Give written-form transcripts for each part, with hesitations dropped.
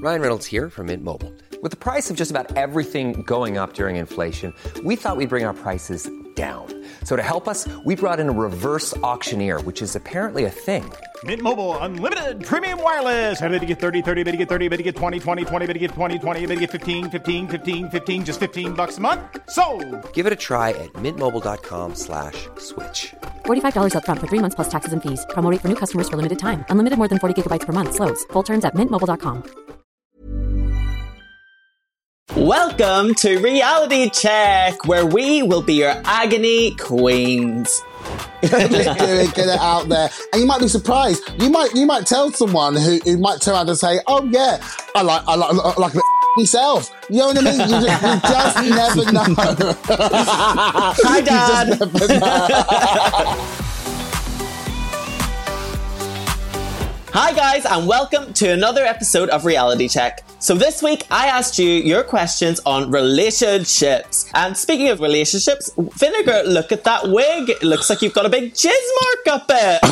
Ryan Reynolds here from Mint Mobile. With the price of just about everything going up during inflation, we thought we'd bring our prices down. So to help us, we brought in a reverse auctioneer, which is apparently a thing. Mint Mobile Unlimited Premium Wireless. How to get 30, 30, bit to get 30, bit to get 20, 20, 20, bit to get 20, 20, bit to get 15, 15, 15, 15, just $15 a month? Sold! Give it a try at mintmobile.com/switch. $45 up front for 3 months plus taxes and fees. Promo rate for new customers for limited time. Unlimited more than 40 gigabytes per month. Slows full terms at mintmobile.com. Welcome to Reality Check, where we will be your agony queens. Get it out there, and you might be surprised. You might tell someone who might turn around and say, "Oh yeah, I like myself." You know what I mean? You just never know. Hi, Dad. You just never know. Hi guys, and welcome to another episode of Reality Check. So this week I asked you your questions on relationships. And speaking of relationships, Vinegar, look at that wig. It looks like you've got a big jizz mark up it.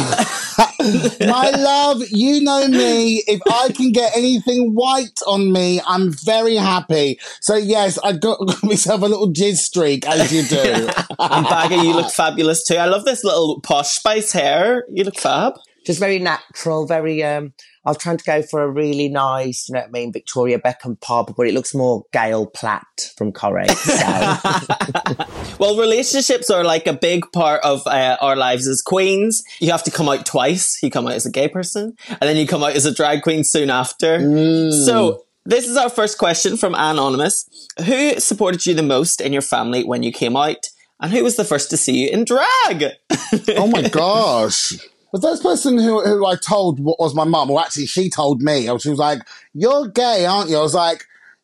My love, you know me. If I can get anything white on me, I'm very happy. So yes, I got myself a little jizz streak, as you do. And Bagger, you look fabulous too. I love this little Posh Spice hair. You look fab. Just very natural, very, I was trying to go for a really nice, you know what I mean, Victoria Beckham pop, but it looks more Gail Platt from Corrie. So. Well, relationships are like a big part of our lives as queens. You have to come out twice. You come out as a gay person, and then you come out as a drag queen soon after. So this is our first question from Anonymous. Who supported you the most in your family when you came out? And who was the first to see you in drag? Oh my gosh. The first person who I told was my mum. Well, actually, she told me. She was like, "You're gay, aren't you?" I was like,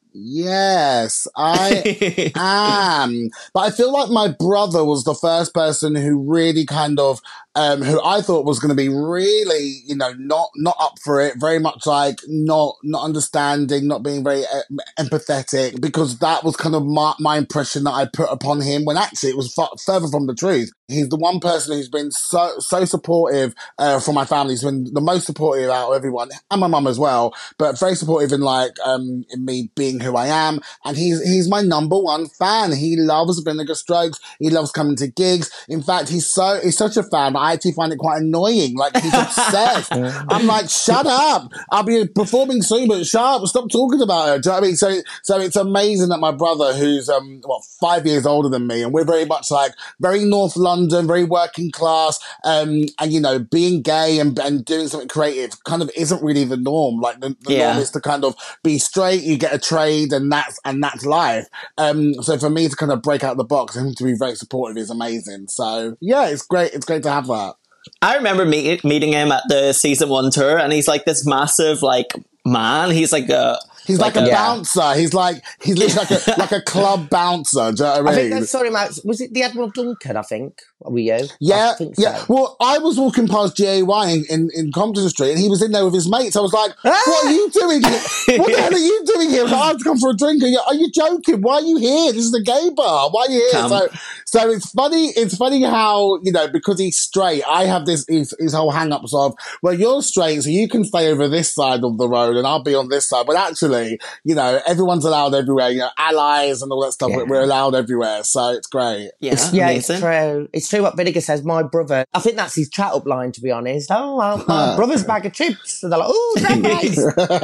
"Yes, I am." But I feel like my brother was the first person who really kind of, who I thought was going to be really, not up for it, very much like not understanding, not being very empathetic, because that was kind of my impression that I put upon him, when actually it was further from the truth. He's the one person who's been so supportive for my family. He's been the most supportive out of everyone, and my mum as well, but very supportive in in me being who I am. And he's my number one fan. He loves Vinegar Strokes. He loves coming to gigs. In fact, he's such a fan that I actually find it quite annoying. Like, he's obsessed. I'm like, shut up. I'll be performing soon, but shut up. Stop talking about her. Do you know what I mean? So it's amazing that my brother, who's 5 years older than me, and we're very much like very North London, very working class, and being gay and doing something creative kind of isn't really the norm. Like the norm is to kind of be straight, you get a trade, and that's life. So for me to kind of break out the box and to be very supportive is amazing. So yeah, it's great. It's great to have that. I remember meeting him at the season 1 tour, and he's like this massive man. He's like a bouncer. He's literally like a club bouncer. Do you know what I mean? I think I saw him out. Was it the Admiral Duncan? I think. Were you? Yeah, I think yeah. So. Well, I was walking past GAY in Compton Street, and he was in there with his mates. I was like, "What are you doing here? What the hell are you doing here?" I was like, "I've come for a drink." Are you joking? Why are you here? This is a gay bar. Why are you here? So it's funny. It's funny how because he's straight, I have his whole hang-ups of, well, you're straight, so you can stay over this side of the road, and I'll be on this side. But actually, everyone's allowed everywhere. Allies and all that stuff. Yeah. We're allowed everywhere, so it's great. Yeah, it's true. It's true what Vinegar says. My brother, I think that's his chat-up line, to be honest. "Oh, well, my brother's bag of chips." And they're like, "Oh, drag race."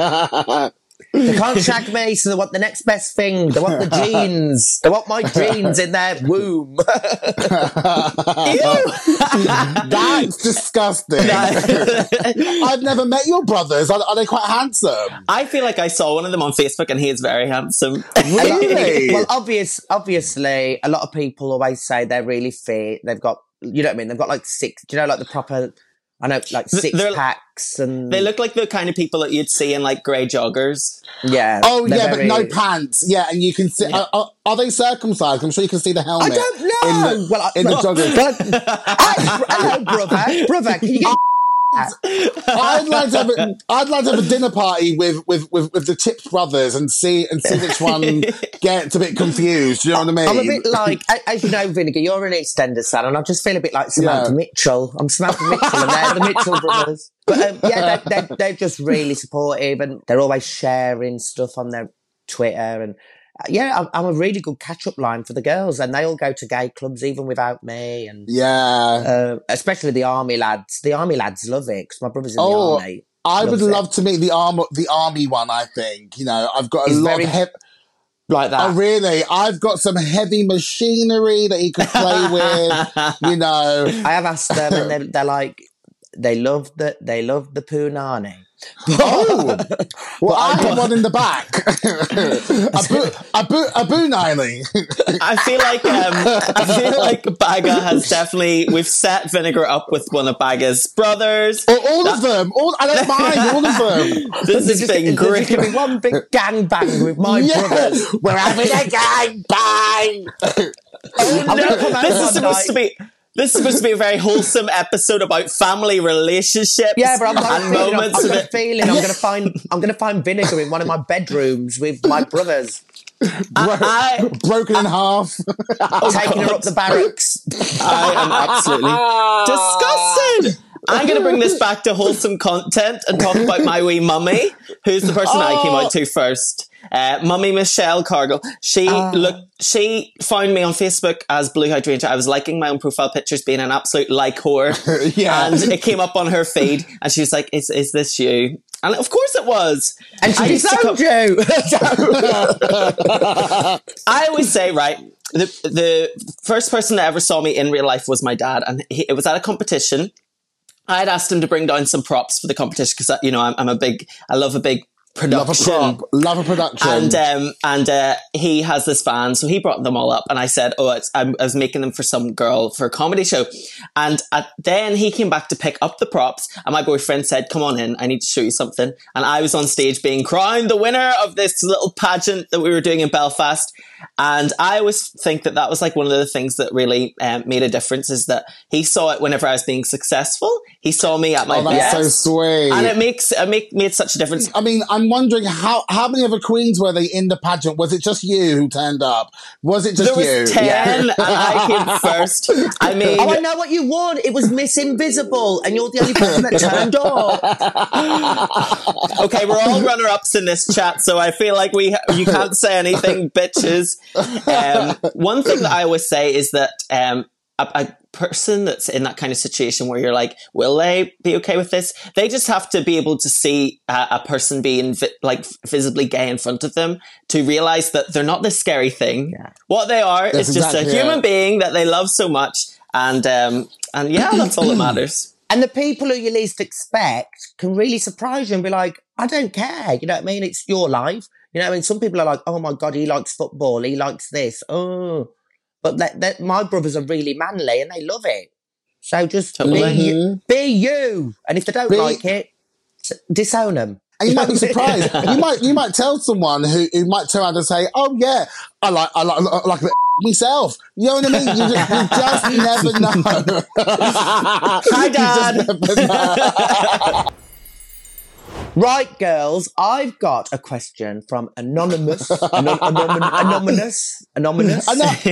They can't shag me, so they want the next best thing. They want the jeans. They want my jeans in their womb. That's disgusting. I've never met your brothers. Are they quite handsome? I feel like I saw one of them on Facebook, and he is very handsome. Really? Well, obviously, a lot of people always say they're really fit. They've got, you know what I mean? They've got like six, do you know, like the proper, I know, like six packs, and they look like the kind of people that you'd see in like grey joggers. Yeah. Oh yeah, but no pants. Yeah, and you can see. Yeah. Are they circumcised? I'm sure you can see the helmet. I don't know. In the joggers. Hello, brother. Brother, can you get I'd like to have a dinner party with the Tips brothers and see which one gets a bit confused. You know what I mean? I'm a bit like, as you know, Vinegar, you're an EastEnders fan, and I just feel a bit like Samantha Mitchell. I'm Samantha Mitchell, and they're the Mitchell brothers. But they're just really supportive, and they're always sharing stuff on their Twitter. And I'm a really good catch-up line for the girls, and they all go to gay clubs even without me. And especially the army lads. The army lads love it because my brother's in the army. I would love to meet the army one. I think I've got a lot of like that. Oh, really? I've got some heavy machinery that he could play with. I have asked them, and they're like, they love the punani. Oh, well, I have one in the back. a bunani. I feel like Baga has definitely. We've set Vinegar up with one of Baga's brothers. All of them. I don't mind all of them. This has been great. There's going to be one big gangbang with my brothers. We're having a gangbang. This is supposed to be a very wholesome episode about family relationships. Yeah, but I'm going to find Vinegar in one of my bedrooms with my brothers. Broken in half. Taking her up the barracks. I am absolutely disgusted. I'm going to bring this back to wholesome content and talk about my wee mummy, who's the person I came out to first. Mummy Michelle Cargill. She found me on Facebook as Blue Hydrangea. I was liking my own profile pictures, being an absolute like whore. And it came up on her feed, and she was like, "Is this you?" And of course it was. And she disowned you. I always say, right, the first person that ever saw me in real life was my dad, and it was at a competition. I had asked him to bring down some props for the competition because I love a big production. Love a production. And he has this band, so he brought them all up, and I said, I was making them for some girl for a comedy show. And then he came back to pick up the props, and my boyfriend said, "Come on in, I need to show you something." And I was on stage being crowned the winner of this little pageant that we were doing in Belfast. And I always think that was like one of the things that really made a difference, is that he saw it whenever I was being successful. He saw me at my best. That's so sweet. And it made such a difference. I mean, I'm wondering how many other queens were they in the pageant? Was it just you who turned up? Was it just you? There was 10 and I came first. I mean... I know what you won. It was Miss Invisible, and you're the only person that turned up. Okay, we're all runner-ups in this chat, so I feel like you can't say anything, bitches. One thing that I always say is that a person that's in that kind of situation where you're like, will they be okay with this? They just have to be able to see a person being visibly gay in front of them to realize that they're not this scary thing. Yeah. What they are is just a human being that they love so much. And that's all that matters. And the people who you least expect can really surprise you and be like, I don't care. You know what I mean? It's your life. You know what I mean? Some people are like, oh my God, he likes football. He likes this. Oh. But my brothers are really manly and they love it. So just be you. And if they don't like it, disown them. And you might be surprised. you might tell someone who might turn around and say, "Oh yeah, I like a bit myself." You know what I mean? You just never know. Hi, Dad. Right, girls, I've got a question from Anonymous. Anonymous. Anonymous.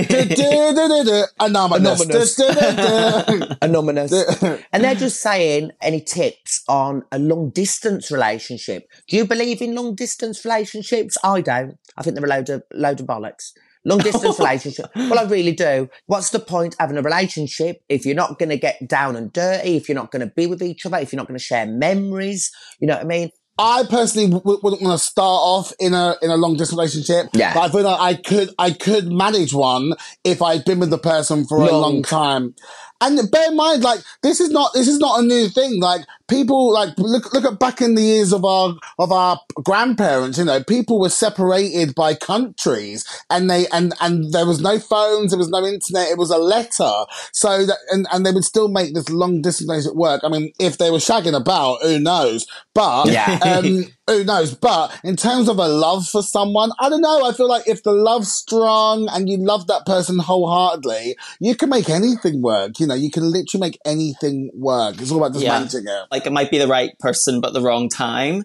And they're just saying, any tips on a long-distance relationship? Do you believe in long-distance relationships? I don't. I think they're a load of bollocks. Long-distance relationship. Well, I really do. What's the point of having a relationship if you're not going to get down and dirty, if you're not going to be with each other, if you're not going to share memories? You know what I mean? I personally wouldn't want to start off in a long distance relationship. Yeah. But I feel like I could manage one if I'd been with the person for a long time. And bear in mind, like, this is not a new thing. Like, people, like, look at back in the years of our grandparents, you know, people were separated by countries and there was no phones, there was no internet, it was a letter. So that, and they would still make this long distance relationship work. I mean, if they were shagging about, who knows? But, who knows? But in terms of a love for someone, I don't know. I feel like if the love's strong and you love that person wholeheartedly, you can make anything work. You know, you can literally make anything work. It's all about just managing it. Like it might be the right person, but the wrong time.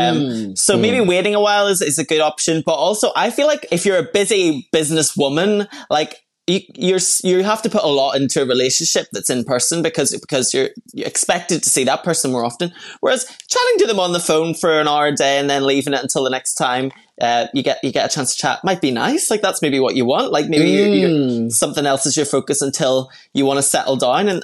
So maybe waiting a while is a good option. But also, I feel like if you're a busy businesswoman, like, you have to put a lot into a relationship that's in person because you're expected to see that person more often. Whereas chatting to them on the phone for an hour a day and then leaving it until the next time you get a chance to chat might be nice. Like that's maybe what you want. Like maybe you're, something else is your focus until you want to settle down. And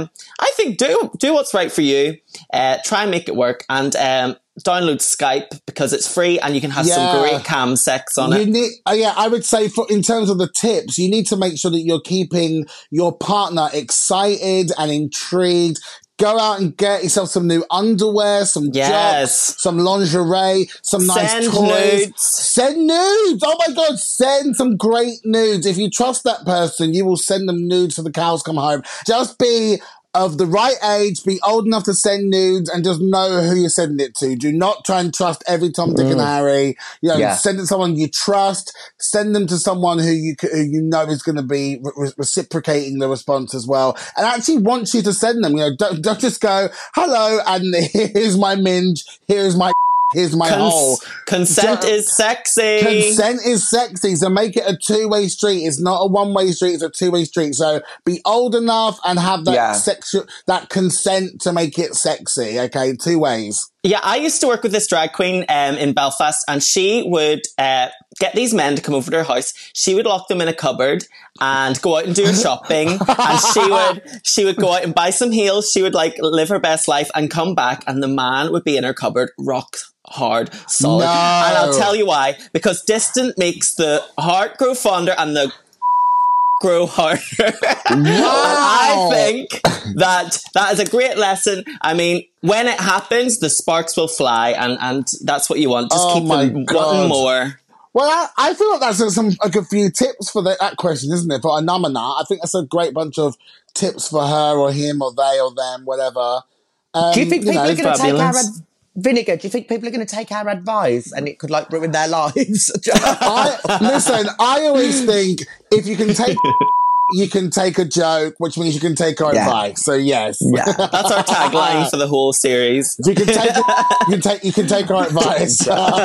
I think do what's right for you. Try and make it work. And download Skype because it's free and you can have some great cam sex on it. I would say in terms of the tips, you need to make sure that you're keeping your partner excited and intrigued. Go out and get yourself some new underwear, some jocks, some lingerie, some nice toys. Nudes. Send nudes. Oh my God, send some great nudes. If you trust that person, you will send them nudes till the cows come home. Just be of the right age, be old enough to send nudes, and just know who you're sending it to. Do not try and trust every Tom, Dick and Harry. You know, send it to someone you trust. Send them to someone who you know is going to be reciprocating the response as well, and actually wants you to send them. You know, don't just go, hello, and here's my minge, here's my hole. Consent is sexy. Consent is sexy. So make it a two-way street. It's not a one-way street. It's a two-way street. So be old enough and have that that consent to make it sexy. Okay, two ways. Yeah, I used to work with this drag queen in Belfast, and she would get these men to come over to her house. She would lock them in a cupboard and go out and do her shopping. And she would go out and buy some heels. She would like live her best life and come back, and the man would be in her cupboard, rock hard, solid. No. And I'll tell you why. Because distant makes the heart grow fonder and the grow harder. Wow. And I think that is a great lesson. I mean, when it happens, the sparks will fly, and that's what you want. Just keep them wanting more. Well, I feel like that's a good few tips for that question, isn't it? For Anamana, I think that's a great bunch of tips for her or him or they or them, whatever. Do you think people are going to take our Vinegar, do you think people are going to take our advice and it could like ruin their lives? I always think if you can take you can take a joke, which means you can take our advice. So yes. Yeah. That's our tagline for the whole series. You can take our advice.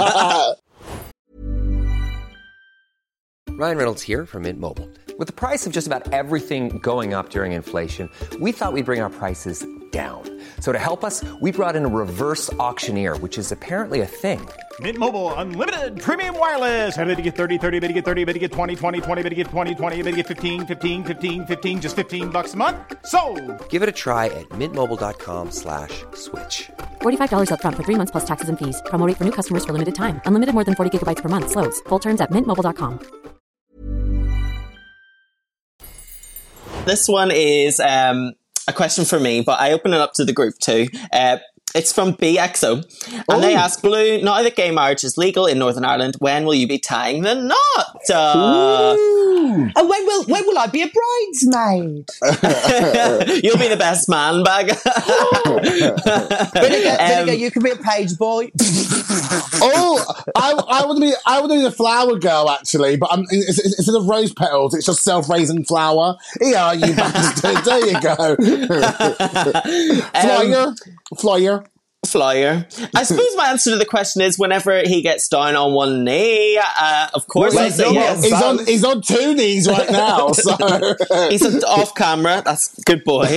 Ryan Reynolds here from Mint Mobile. With the price of just about everything going up during inflation, we thought we'd bring our prices down. So to help us, we brought in a reverse auctioneer, which is apparently a thing. Mint Mobile Unlimited Premium Wireless. How to get 30, 30, bit to get 30, bit to get 20, 20, 20, bit to get 20, 20, bit to get 15, 15, 15, 15, just $15 a month? Sold! Give it a try at mintmobile.com/switch. $45 up front for 3 months plus taxes and fees. Promo rate for new customers for limited time. Unlimited more than 40 gigabytes per month. Slows full terms at mintmobile.com. This one is a question for me, but I open it up to the group too. It's from BXO, and they ask, Blue, now that gay marriage is legal in Northern Ireland, when will you be tying the knot? And when will I be a bridesmaid? You'll be the best man bag. Vinegar, you can be a page boy. I want to be the flower girl actually, but instead of rose petals, it's just self-raising flower. Yeah, you bastard. There you go. Flyer. I suppose my answer to the question is whenever he gets down on one knee, of course I'll say yes. He's on two knees right now, so he's off camera. That's good boy.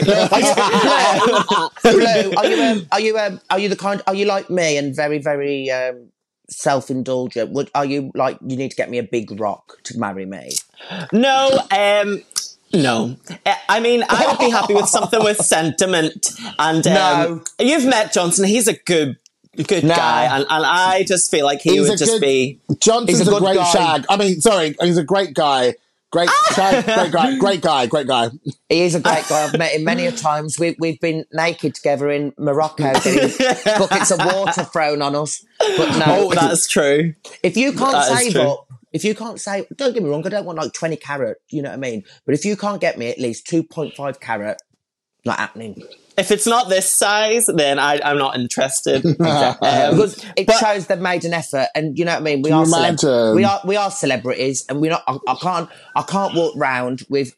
Blue, are you the kind? Are you like me and very very self-indulgent? Are you like you need to get me a big rock to marry me? No. No. I mean, I would be happy with something with sentiment. And you've met Johnson. He's a good guy. And I just feel like he would just be... Johnson's a great shag. I mean, sorry, he's a great guy. Great shag, great guy. He is a great guy. I've met him many a times. We've been naked together in Morocco getting buckets of water thrown on us. But no. Oh, that's true. If you can't save up, don't get me wrong, I don't want like 20 carat, you know what I mean? But if you can't get me at least 2.5 carat, not happening. if it's not this size, then I'm not interested. Because it shows they've made an effort, and you know what I mean. We are celebrities, and we're not. I can't walk round with.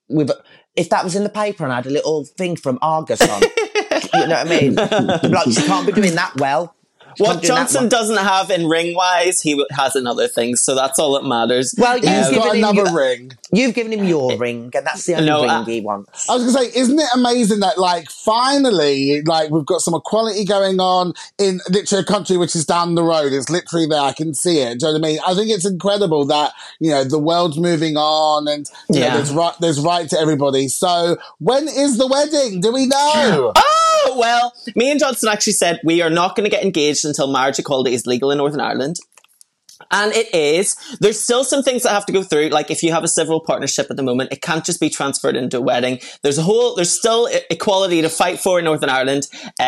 If that was in the paper and I had a little thing from Argus on, you know what I mean. Like, she can't be doing that well. What Johnson doesn't have in ring-wise, he has in other things, so that's all that matters. Well, you've got another ring. You've given him your ring, and that's the only ring he wants. I was going to say, isn't it amazing that, like, finally, like, we've got some equality going on in literally a country which is down the road. It's literally there. I can see it. Do you know what I mean? I think it's incredible that, you know, the world's moving on and, you know, there's right to everybody. So, when is the wedding? Do we know? Oh, well, me and Johnson actually said we are not going to get engaged until marriage equality is legal in Northern Ireland. And it is. There's still some things that have to go through. Like, if you have a civil partnership at the moment, it can't just be transferred into a wedding. There's still equality to fight for in Northern Ireland.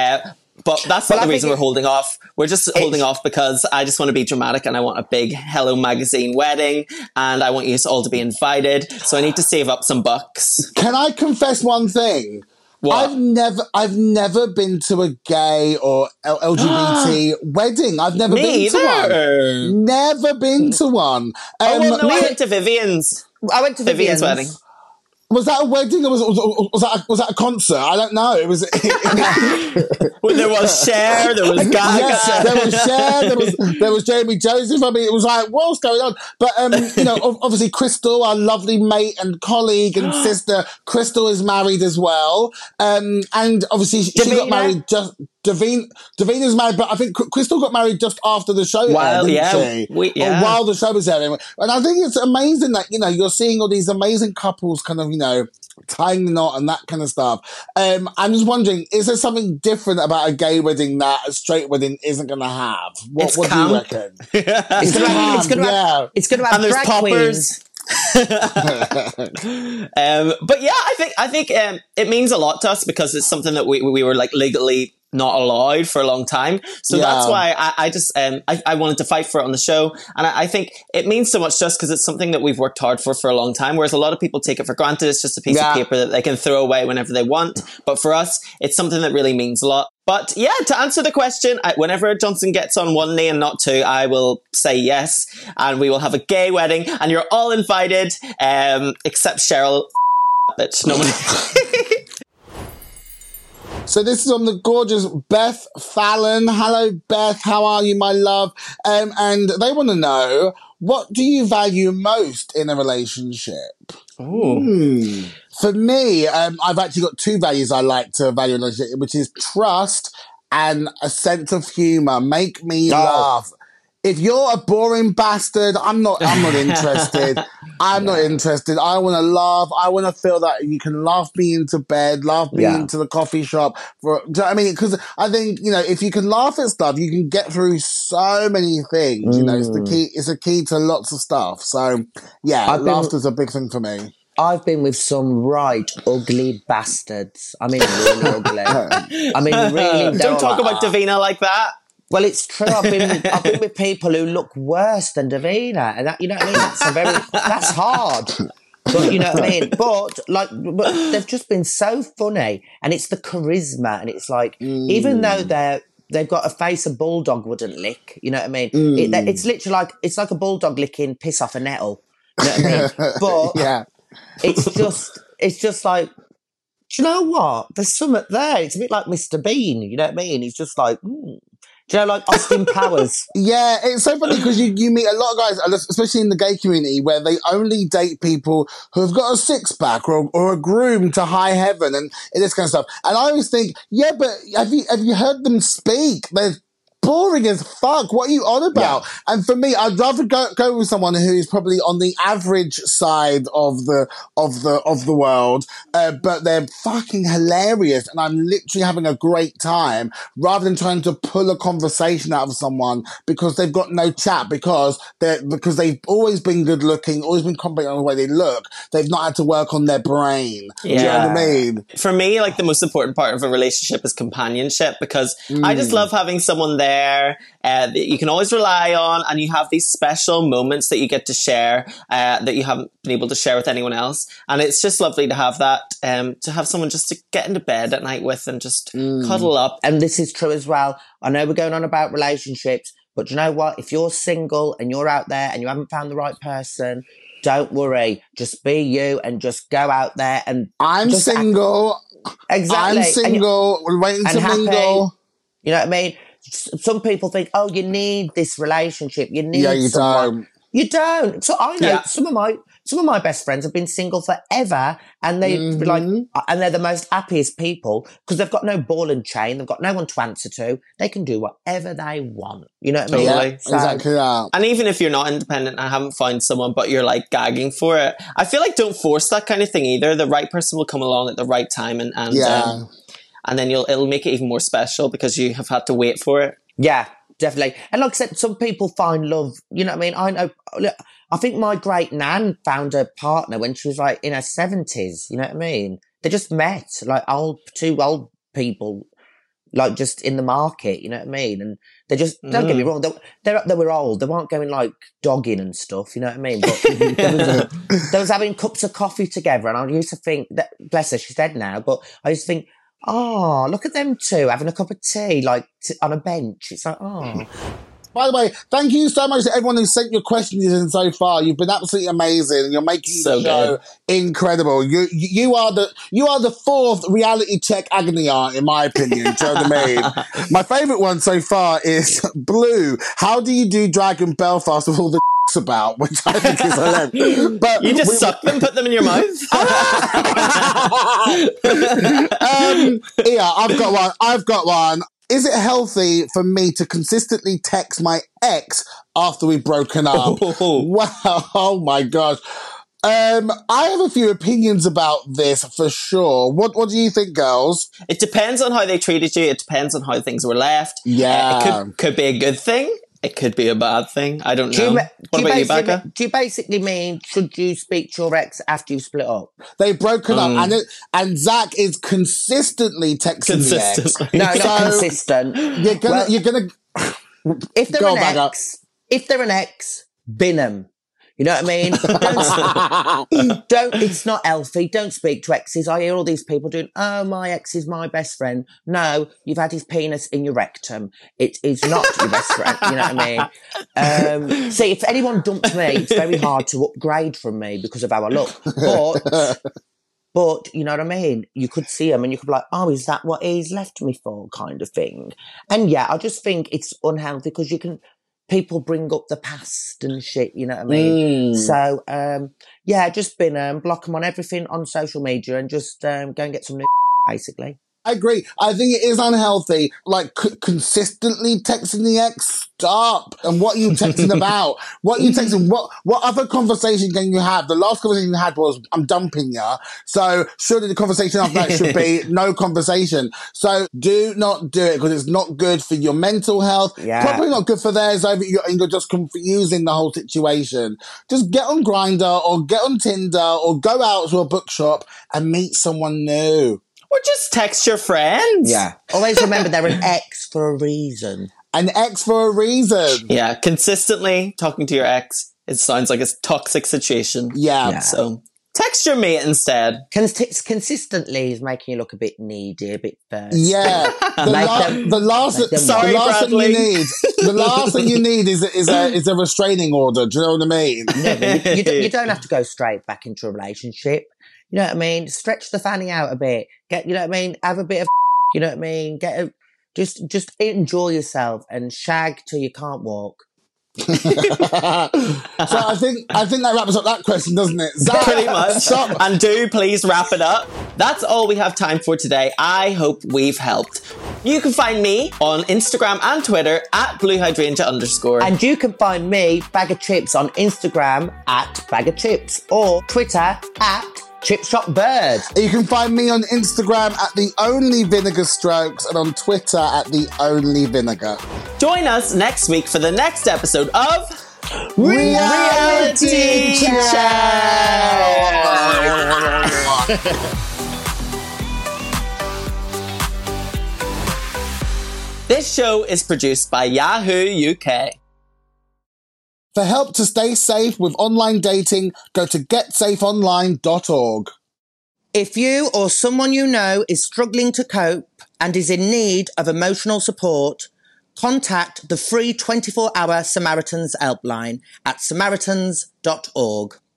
But that's not the reason we're holding off. We're just holding off because I just want to be dramatic and I want a big Hello Magazine wedding and I want you all to be invited. So I need to save up some bucks. Can I confess one thing? What? I've never been to a gay or LGBT wedding. I've never been to one. Never been to one. I went to Vivian's. I went to Vivian's wedding. Was that a wedding or was that a concert? I don't know. It was. Well, there was Cher, there was Gaga. Yes, there was Cher, there was Jamie Joseph. I mean, it was like, what's going on? But, you know, obviously Crystal, our lovely mate and colleague and sister, Crystal is married as well. And obviously she got married just... Davina's married, but I think Crystal got married just after the show aired, didn't she? While the show was airing. And I think it's amazing that, you know, you're seeing all these amazing couples kind of, you know, tying the knot and that kind of stuff. I'm just wondering, is there something different about a gay wedding that a straight wedding isn't going to have? What do you reckon? It's going to have and there's drag poppers. queens. But yeah, I think it means a lot to us because it's something that we were like legally not allowed for a long time. So that's why I wanted to fight for it on the show. And I think it means so much just because it's something that we've worked hard for a long time. Whereas a lot of people take it for granted. It's just a piece of paper that they can throw away whenever they want. But for us, it's something that really means a lot. But yeah, to answer the question, whenever Johnson gets on one knee and not two, I will say yes. And we will have a gay wedding and you're all invited, except Cheryl, bitch. Nobody. So this is on the gorgeous Beth Fallon. Hello, Beth. How are you, my love? And they want to know, what do you value most in a relationship? For me, I've actually got two values I like to value in a relationship, which is trust and a sense of humour. Make me laugh. If you're a boring bastard, I'm not interested. I'm not interested. I want to laugh. I want to feel that you can laugh me into bed, laugh me into the coffee shop. Do you know what I mean? Because I think, you know, if you can laugh at stuff, you can get through so many things. You know, it's the key. It's a key to lots of stuff. So yeah, laughter's a big thing for me. I've been with some right ugly bastards. I mean, really ugly. I mean, really. Don't talk about Davina like that. Well, it's true. I've been with people who look worse than Davina, and that, you know what I mean. That's hard. But you know what I mean. But they've just been so funny, and it's the charisma, and it's like even though they've got a face a bulldog wouldn't lick. You know what I mean. It's literally like a bulldog licking piss off a nettle. You know what I mean. But it's just like, do you know what? There's something there. It's a bit like Mr. Bean. You know what I mean. He's just like. Do you know, like Austin Powers? Yeah, it's so funny because you meet a lot of guys, especially in the gay community, where they only date people who have got a six-pack or a groom to high heaven and this kind of stuff. And I always think, yeah, but have you heard them speak? They're boring as fuck. What are you on about? Yeah. And for me, I'd rather go with someone who is probably on the average side of the world, but they're fucking hilarious, and I'm literally having a great time, rather than trying to pull a conversation out of someone because they've got no chat, because they've always been good looking, always been competent on the way they look. They've not had to work on their brain. Yeah. Do you know what I mean? For me, like, the most important part of a relationship is companionship, because I just love having someone there there that you can always rely on, and you have these special moments that you get to share that you haven't been able to share with anyone else. And it's just lovely to have that, to have someone just to get into bed at night with and just cuddle up. And this is true as well. I know we're going on about relationships, but do you know what? If you're single and you're out there and you haven't found the right person, don't worry. Just be you and just go out there and... I'm single. Exactly. I'm single. We're waiting to mingle. You know what I mean? Some people think, oh, you need this relationship. You need someone. Don't. You don't. So I know some of my best friends have been single forever, and they and they're the most happiest people because they've got no ball and chain. They've got no one to answer to. They can do whatever they want. You know what I mean? Totally. So, Exactly that. And even if you're not independent and haven't found someone, but you're like gagging for it, I feel like don't force that kind of thing either. The right person will come along at the right time, and then it'll make it even more special because you have had to wait for it. Yeah, definitely. And like I said, some people find love. You know what I mean? I know. I think my great nan found a partner when she was like in her 70s. You know what I mean? They just met, like two old people, like just in the market. You know what I mean? And they just don't get me wrong. They were old. They weren't going like dogging and stuff. You know what I mean? But they was having cups of coffee together, and I used to think that, bless her, she's dead now. But I used to think, oh, look at them two having a cup of tea, like on a bench. It's like, oh. By the way, thank you so much to everyone who sent your questions in so far. You've been absolutely amazing, and you're making the show incredible. You are the fourth reality check agony aunt, in my opinion. Do you know what I mean? My favourite one so far is Blue. How do you do drag in Belfast with all the about? Which I think is hilarious. But you just suck them, put them in your mouth. Yeah, I've got one. Is it healthy for me to consistently text my ex after we've broken up? Wow, oh my gosh. I have a few opinions about this for sure. What do you think, girls? It depends on how they treated you. It depends on how things were left. Yeah. It could be a good thing. It could be a bad thing. I don't know. What about you, Becca? Do you basically mean, should you speak to your ex after you split up? They've broken up, and Zach is consistently texting the ex. No, not consistent. You're gonna. If they're an ex, bin them. You know what I mean? It's not healthy. Don't speak to exes. I hear all these people doing, oh, my ex is my best friend. No, you've had his penis in your rectum. It is not your best friend. You know what I mean? See, if anyone dumps me, it's very hard to upgrade from me because of how I look. But you know what I mean? You could see him and you could be like, oh, is that what he's left me for, kind of thing. And yeah, I just think it's unhealthy because people bring up the past and shit, you know what I mean? So, just block them on everything on social media and just go and get some new basically. I agree. I think it is unhealthy. Like, consistently texting the ex, stop. And what are you texting about? What are you texting? What other conversation can you have? The last conversation you had was, I'm dumping you. So surely the conversation after that should be no conversation. So do not do it because it's not good for your mental health. Yeah. Probably not good for theirs either. You're just confusing the whole situation. Just get on Grindr or get on Tinder or go out to a bookshop and meet someone new. Or just text your friends. Yeah. Always remember they're an ex for a reason. An ex for a reason. Yeah. Consistently talking to your ex, it sounds like a toxic situation. Yeah. So text your mate instead. Consistently is making you look a bit needy, a bit thirsty. Yeah. The last thing you need is a restraining order. Do you know what I mean? No, you don't have to go straight back into a relationship. You know what I mean? Stretch the fanny out a bit. You know what I mean? Have a bit of, you know what I mean? Just enjoy yourself and shag till you can't walk. So I think that wraps up that question, doesn't it? Zach, pretty much. And do please wrap it up. That's all we have time for today. I hope we've helped. You can find me on Instagram and Twitter at BlueHydrangea_. And you can find me, Bag of Chips, on Instagram at Bag of Chips or Twitter at Chip Shop Bird. You can find me on Instagram at The Only Vinegar Strokes and on Twitter at The Only Vinegar. Join us next week for the next episode of Reality Check. This show is produced by Yahoo UK. For help to stay safe with online dating, go to getsafeonline.org. If you or someone you know is struggling to cope and is in need of emotional support, contact the free 24-hour Samaritans helpline at samaritans.org.